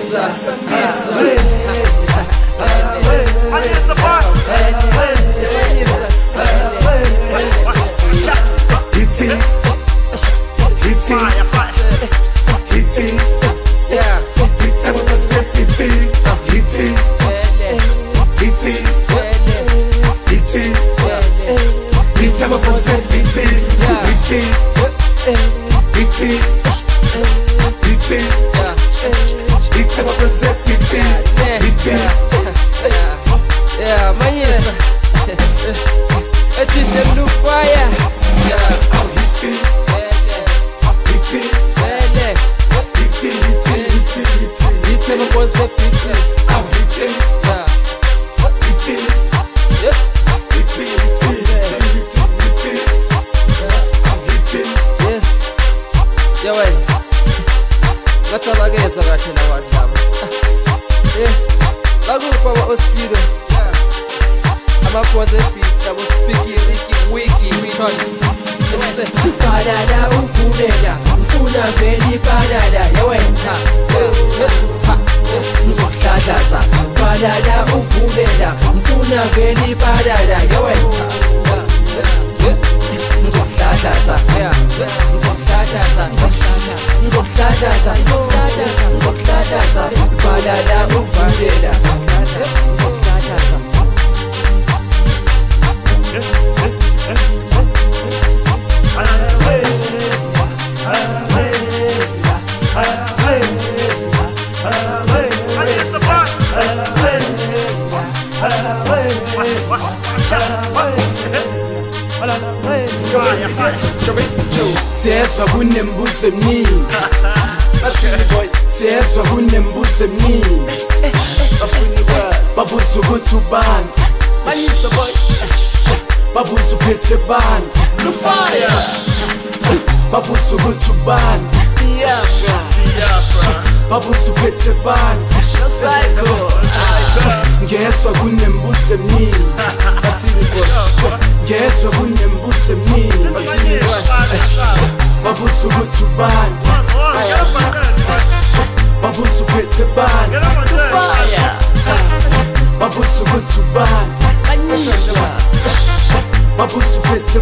Manyisa Gathabageza kahle nawadlaba Bakupa ba ospido Amapoze beats abo speaky wiki Padada ufudeda Ufuna veli padada Yawena Mzohladaza Padada ufudeda Ufuna veli padada Yawena Mzohladaza Mzohladaza Mzohladaza Mzohladaza Padada ufudeda Mzohladaza Siyezwa kunembuzo emningi Siyezwa kunembuzo emningi Babuza ukuthi ubani Manyisa boy Babuza uphethe bani Lufaya Babuza ukuthi ubani Babuza uphethe bani Ngezwa kunembuzo emningi Ngezwa kunembuzo emningi Babuza ukuthi ubani Babuza uphethe bani Babuza ukuthi ubani Babuza uphethe